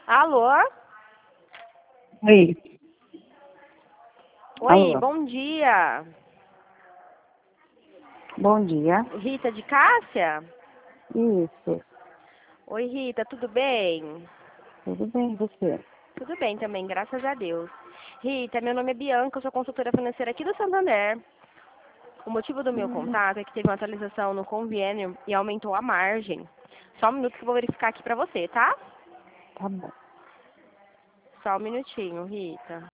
Alô? Oi. Oi, Alô. bom dia. Bom dia. Rita de Cássia? Isso. Oi, Rita, tudo bem? Tudo bem, e você? Tudo bem também, graças a Deus. Rita, meu nome é Bianca, eu sou consultora financeira aqui do Santander. O motivo do meu contato é que teve uma atualização no convênio e aumentou a margem. Só um minuto que eu vou verificar aqui pra você, tá? Tá bom. Só um minutinho, Rita.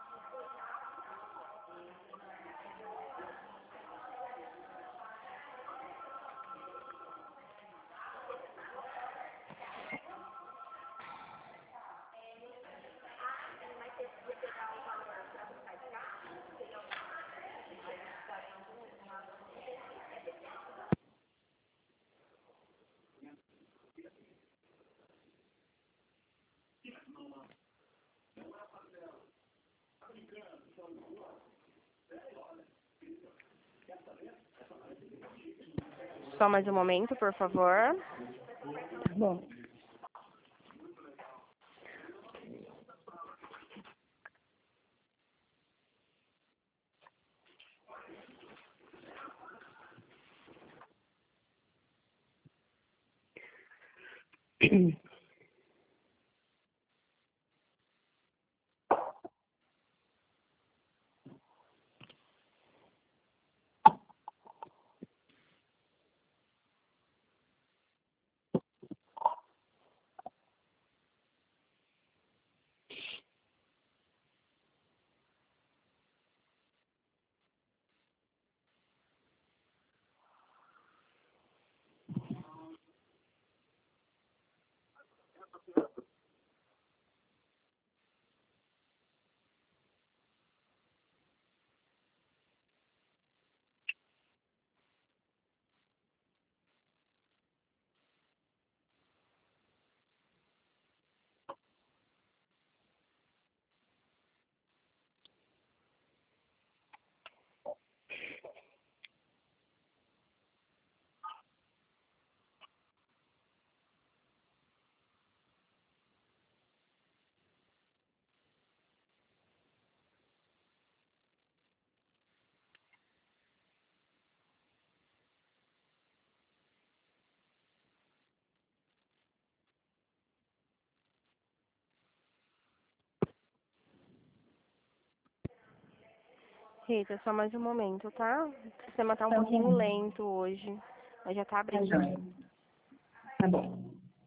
Só mais um momento, por favor. Tá bom. Rita, só mais um momento, tá? O sistema tá um Tá pouquinho bom. lento hoje, mas já tá Tá abrindo joia. aqui. Tá bom.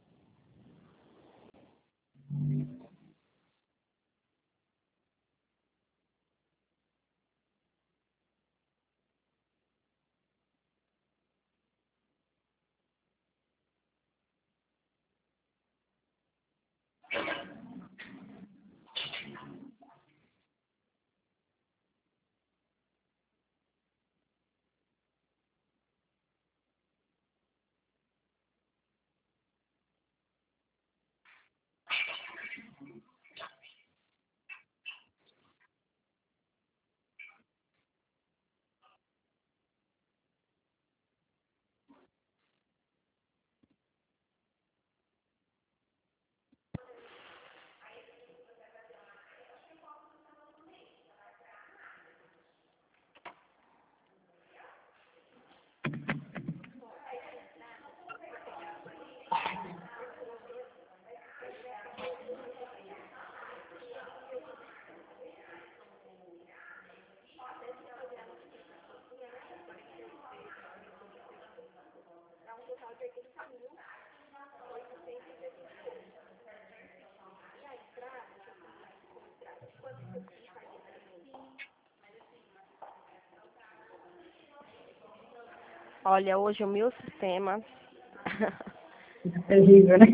Olha, hoje o meu sistema. Tá terrível, né?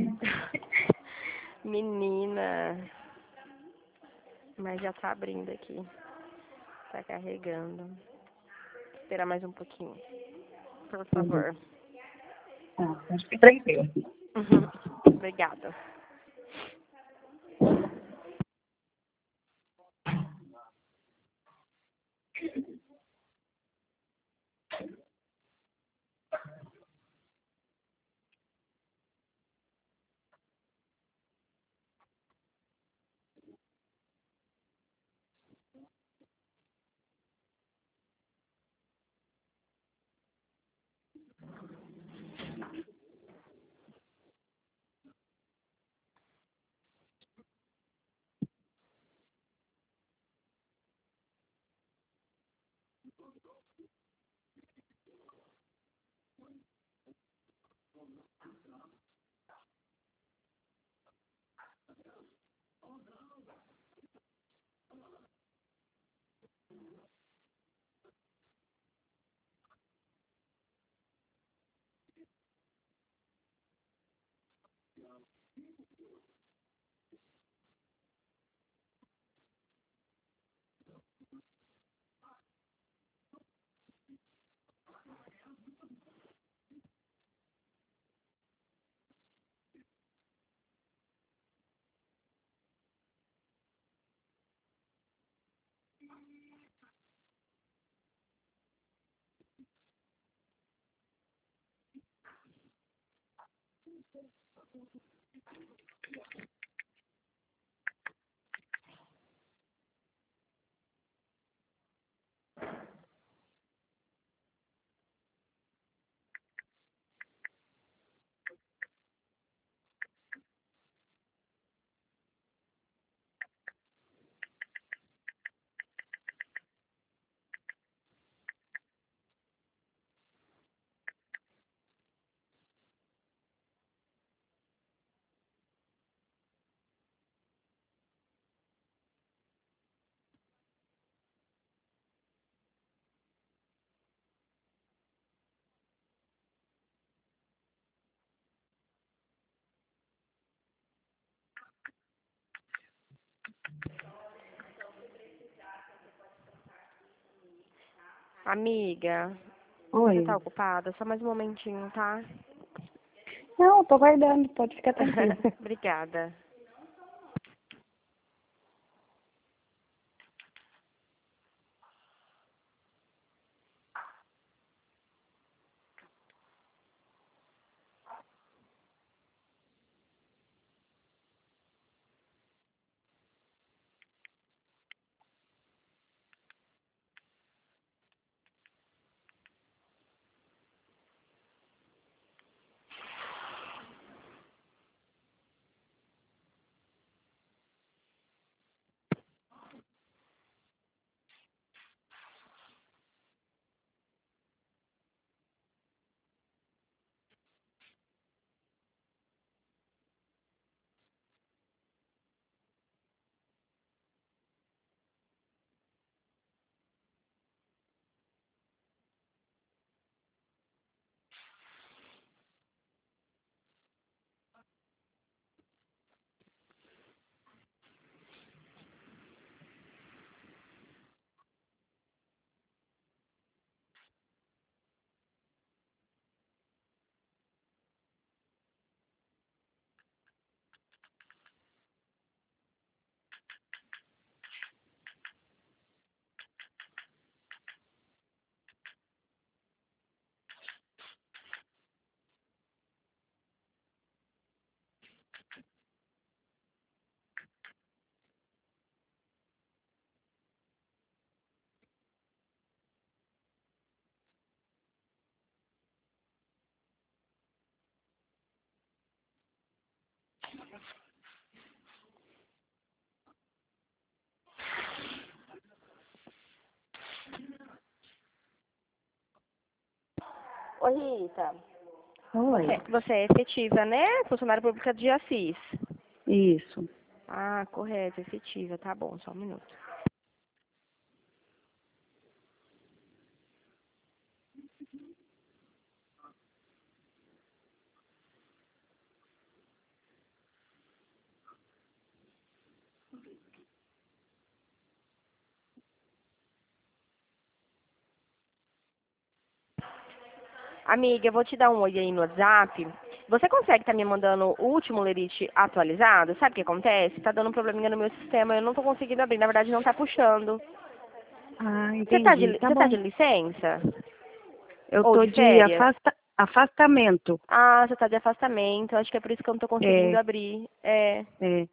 Menina. Mas já tá abrindo aqui. Tá carregando. Esperar mais um pouquinho. Por Uhum. favor. Acho que tranquilo. Obrigada. Amiga, você Oi. tá ocupada? Só mais um momentinho, tá? Não, tô guardando, pode ficar tranquilo. Obrigada. Oi, Rita. Oi. Você é efetiva, né? Funcionária pública de Assis. Isso. Ah, correto, efetiva. Tá bom, só um minuto. Amiga, eu vou te dar um oi aí no WhatsApp. Você consegue estar me mandando o último lerite atualizado? Sabe o que acontece? Tá dando um probleminha no meu sistema, eu não tô conseguindo abrir. Na verdade, não tá puxando. Ah, entendi. Tá Você tá bom. de licença? Eu Ou tô de de férias? afastamento. Ah, você tá de afastamento. Acho que é por isso que eu não tô conseguindo É, abrir. É, é.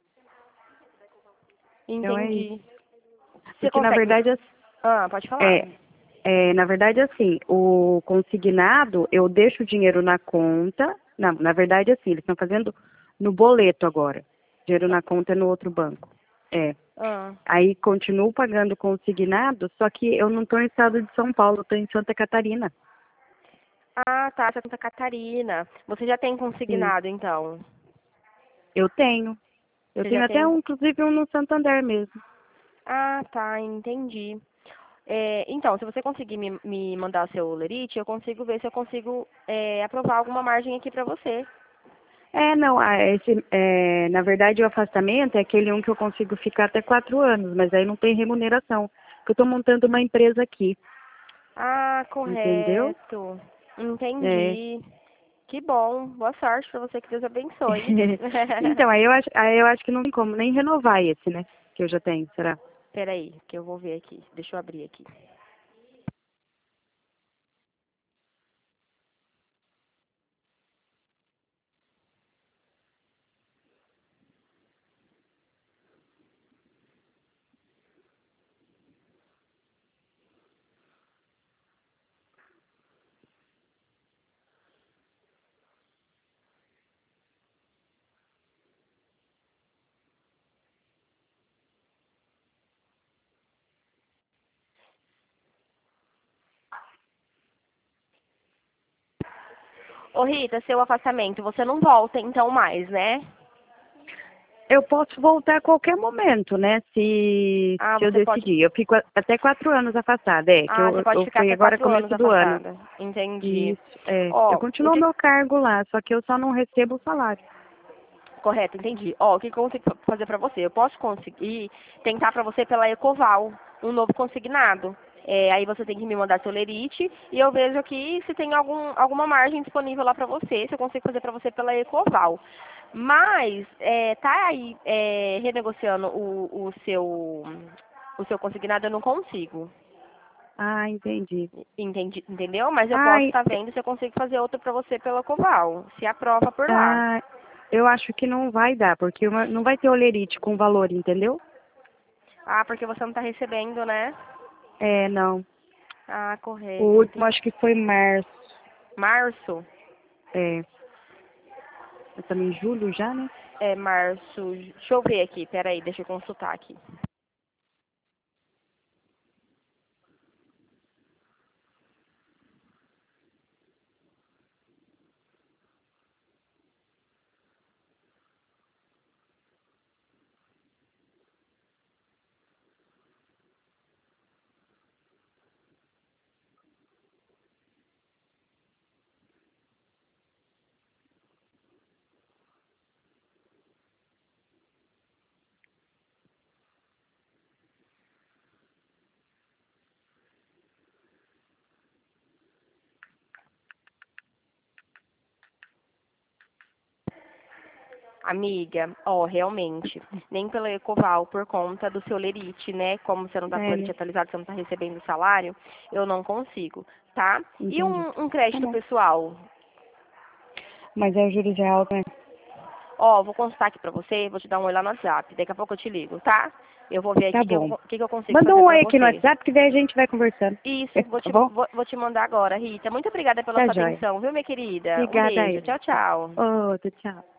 Então é isso. entendi. Você Porque na consegue me... verdade Ah, pode falar. é, na verdade assim, o consignado eu deixo o dinheiro na conta. Não, na verdade assim, eles estão fazendo no boleto agora. Dinheiro na conta é no outro banco. É. Ah, Aí continuo pagando consignado, só que eu não estou em estado de São Paulo, estou em Santa Catarina. tá, Santa Catarina. Você já tem Sim, consignado, então? eu tenho. Eu Você já tenho até tem... inclusive um no Santander mesmo. Ah, tá, entendi. É, então, se você conseguir me mandar o seu lerite, eu consigo ver se eu consigo aprovar alguma margem aqui pra você. Não, na verdade o afastamento é aquele um que eu consigo ficar até 4 anos, mas aí não tem remuneração. Porque eu estou montando uma empresa aqui, Ah, entendeu? correto. É. Entendi. Que bom. Boa sorte pra você, que Deus abençoe. Então, aí eu acho que não tem como nem renovar esse, né? Que eu já tenho, será? Peraí, que eu vou ver aqui. Deixa eu abrir aqui. Ô Rita, seu afastamento, você não volta então mais, né? Eu posso voltar a qualquer momento, né? Ah, Se eu você pode. decidir. Eu fico até 4 anos afastada, que Ah, você pode eu ficar fui até agora 4 anos começo do ano. afastada. Entendi. Isso, é. Eu Ó, o continuo que. meu cargo lá, só que eu só não recebo o salário. Correto, entendi. Ó, o que eu consigo fazer pra você? Eu posso conseguir tentar pra você pela Ecoval, um novo consignado. Aí você tem que me mandar seu lerite e eu vejo aqui se tem alguma margem disponível lá pra você, se eu consigo fazer pra você pela Ecoval. Mas, tá aí renegociando o seu consignado, eu não consigo. Ah, entendi. Entendeu? Mas eu posso Ai, estar vendo se eu consigo fazer outro pra você pela Ecoval, se aprova por lá. ah, eu acho que não vai dar, porque não vai ter olerite com valor, entendeu? Ah, porque você não tá recebendo, né? É, não. Ah, O correto. último acho que foi março. Março? É, estamos em julho já, né? É março. Deixa eu ver aqui, peraí, deixa eu consultar aqui. Amiga, ó, realmente, nem pela Ecoval, por conta do seu lerite, né? Como você não tá com o lerite É, atualizado, você não tá recebendo o salário, eu não consigo, tá? E entendi. um Tá crédito bom. pessoal? Mas é o juros é alto, né? Ó, vou consultar aqui pra você, vou te dar um oi lá no WhatsApp, daqui a pouco eu te ligo, tá? Eu vou ver aqui Tá o que, bom. que eu consigo Manda fazer um pra oi aqui no você. WhatsApp que daí a gente vai conversando. Isso, vou Tá te, bom? vou te mandar agora, Rita. Muito obrigada pela Tá sua joia. atenção, viu, minha querida? Um Obrigada a beijo. ele. Tchau, tchau. Outro, tchau.